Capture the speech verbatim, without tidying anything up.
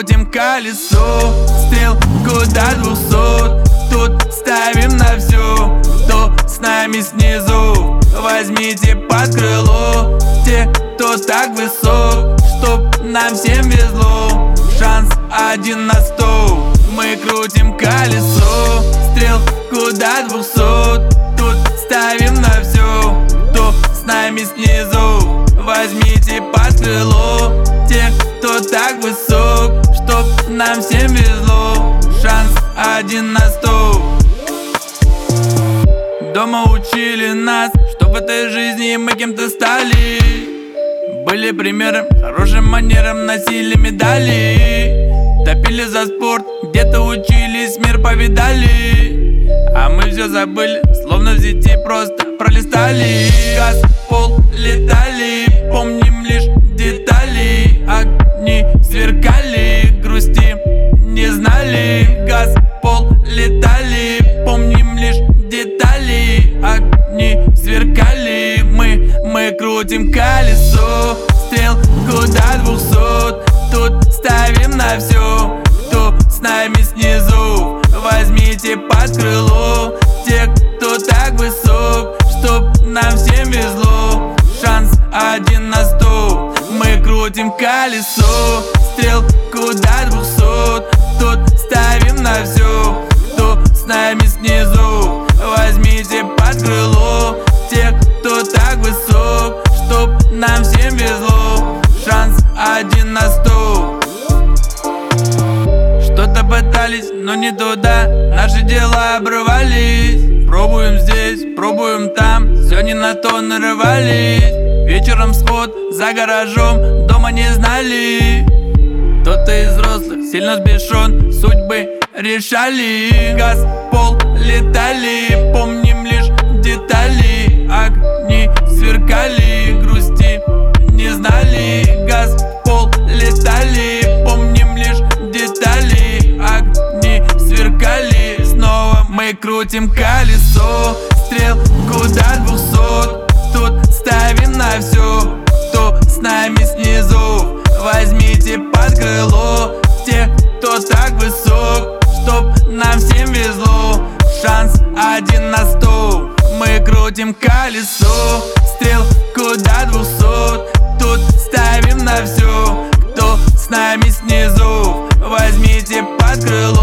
крутим колесо, стрелку до двухсот. Тут ставим на всё, кто с нами снизу. Возьмите под крыло те, кто так высок, чтоб нам всем везло. Шанс один на сто. Мы крутим колесо, стрелку до двухсот. Тут ставим на всё, кто с нами снизу. Возьмите под крыло те, кто так высок, чтоб нам всем везло. Шанс один на сто. Дома учили нас, что в этой жизни мы кем-то стали. Были примером, хорошим манерам, носили медали. Топили за спорт, где-то учились, мир повидали. А мы все забыли, словно в сети просто пролистали. Газ, пол, летали, помним лишь детали. Огни сверкали, грусти не знали. Газ, пол, летали, помним лишь детали. Огни сверкали, мы, мы крутим колесо, стрелку до двухсот. Тут ставим на всё, кто с нами снизу. Возьмите под крыло тех, кто так высок, чтоб нам всем везло. Шанс один на сто. Мы крутим колесо, стрелку до двухсот. Тут ставим на всё, кто с нами снизу. Возьмите под крыло тех, кто так высок, чтоб нам всем везло. Шанс один на сто. Что-то пытались, но не туда. Наши дела обрывались. Пробуем здесь, пробуем там, все не на то нарывались. Вечером сход за гаражом, дома не знали. Кто-то из взрослых сильно сбешен, судьбы решали. Газ, пол, летали, помним лишь детали. Огни сверкали, грусти не знали. Газ, пол, летали, помним лишь детали. Огни сверкали, снова мы крутим колесо, стрелку до двухсот. Тут ставим на всё, кто с нами снизу. Возьмите под крыло тех, кто так высок, чтоб нам всем везло. Шанс один на сто. Мы крутим колесо, стрелку до двухсот. Тут ставим на всё, кто с нами снизу. Возьмите под крыло